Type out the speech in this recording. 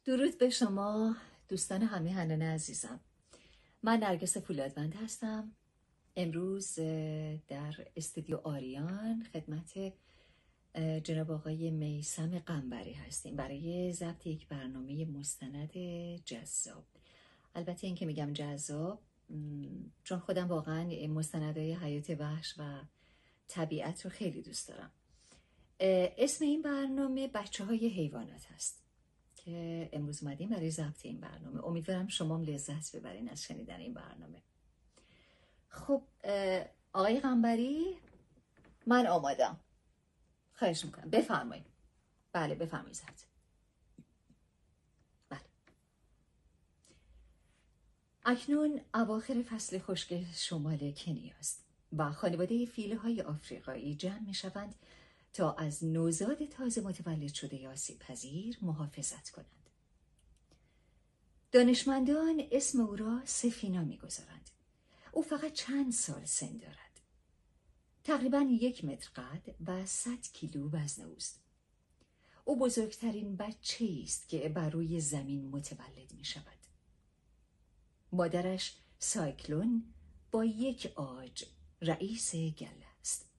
درود به شما دوستان همیهنان عزیزم. من نرگس فولادوند هستم. امروز در استودیو آریان خدمت جناب آقای میثم قنبری هستیم برای ضبط یک برنامه مستند جذاب. البته این که میگم جذاب چون خودم واقعا مستندهای حیات وحش و طبیعت رو خیلی دوست دارم. اسم این برنامه بچه های حیوانات هست که امروز اومدیم برای ضبط این برنامه. امیدوارم شما هم لذت ببرین از شنیدن این برنامه. خب آقای قنبری، من آمادم. خواهش میکنم بفرمایید. بله بفرمایید ضبط. بله. اکنون اواخر فصل خشک شمال کنیاست و خانواده فیله‌های آفریقایی جمع میشوند تا از نوزاد تازه متولد شده آسیب پذیر محافظت کنند. دانشمندان اسم او را سفینا می‌گذارند. او فقط چند سال سن دارد. تقریباً 1 متر قد و 100 کیلو وزن اوست. او بزرگترین بچه‌ای است که بر روی زمین متولد می‌شود. مادرش سایکلون با 1 عاج رئیس گله است.